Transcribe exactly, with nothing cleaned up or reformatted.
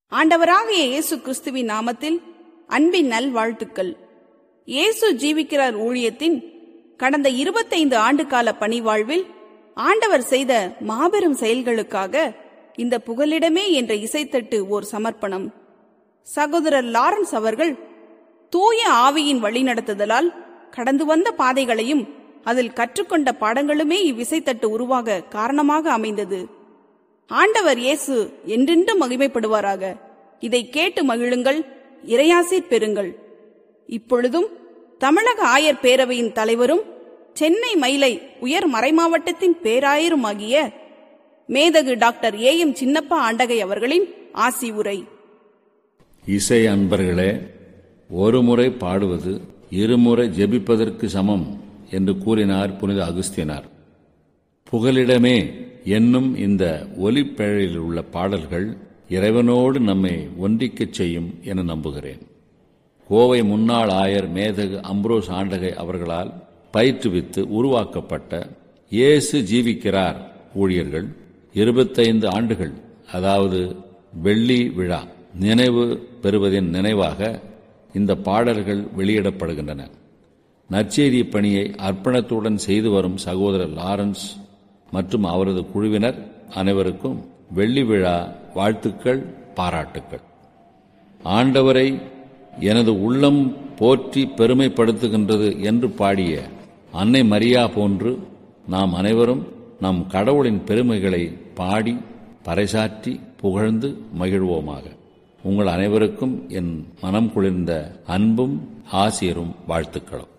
ஆண்டவராகிய இயேசு கிறிஸ்துவின் நாமத்தில் அன்பின் நல்வாழ்த்துக்கள். இயேசு ஜீவிக்கிறார் ஊழியத்தின் கடந்த இருபத்தைந்து ஆண்டு கால பணிவாழ்வில் ஆண்டவர் செய்த மாபெரும் செயல்களுக்காக இந்த புகலிடமே என்ற இசைத்தட்டு ஓர் சமர்ப்பணம். சகோதரர் லாரன்ஸ் அவர்கள் தூய ஆவியின் வழிநடத்துதலால் கடந்து வந்த பாதைகளையும் அதில் கற்றுக்கொண்ட பாடங்களுமே இவ்விசைத்தட்டு உருவாக காரணமாக அமைந்தது. ஆண்டவர் இயேசு என்றென்றும் மகிமைப்படுவாராக. இதை கேட்டு மகிழுங்கள், இறையாசீர் பெறுங்கள். இப்பொழுதும் தமிழக ஆயர் பேரவையின் தலைவரும் சென்னை மயிலை உயர் மறைமாவட்டத்தின் பேராயருமாகிய மேதகு டாக்டர் ஏ எம் சின்னப்பா ஆண்டகை அவர்களின் ஆசி உரை. இசை அன்பர்களே, ஒரு முறை பாடுவது இருமுறை ஜெபிப்பதற்கு சமம் என்று கூறினார் புனித அகுஸ்தினார். புகலிடமே என்னும் இந்த ஒலிப்பேழையில் உள்ள பாடல்கள் இறைவனோடு நம்மை ஒன்றிக்கச் செய்யும் என நம்புகிறேன். கோவை முன்னாள் ஆயர் மேதகு அம்ப்ரோஸ் ஆண்டகை அவர்களால் பயிற்றுவித்து உருவாக்கப்பட்ட இயேசு ஜீவிக்கிறார் ஊழியர்கள் இருபத்தைந்து ஆண்டுகள், அதாவது வெள்ளி விழா நினைவு பெறுவதின் நினைவாக இந்த பாடல்கள் வெளியிடப்படுகின்றன. நற்செய்தி பணியை அர்ப்பணத்துடன் செய்து வரும் சகோதரர் லாரன்ஸ் மற்றும் அவரது குழுவினர் அனைவருக்கும் வெள்ளி விழா வாழ்த்துக்கள், பாராட்டுக்கள். ஆண்டவரை எனது உள்ளம் போற்றி பெருமைப்படுத்துகின்றது என்று பாடிய அன்னை மரியா போன்று நாம் அனைவரும் நம் கடவுளின் பெருமைகளை பாடி பறைசாற்றி புகழ்ந்து மகிழ்வோமாக. உங்கள் அனைவருக்கும் என் மனம் குளிர்ந்த அன்பும் ஆசிரும் வாழ்த்துக்களும்.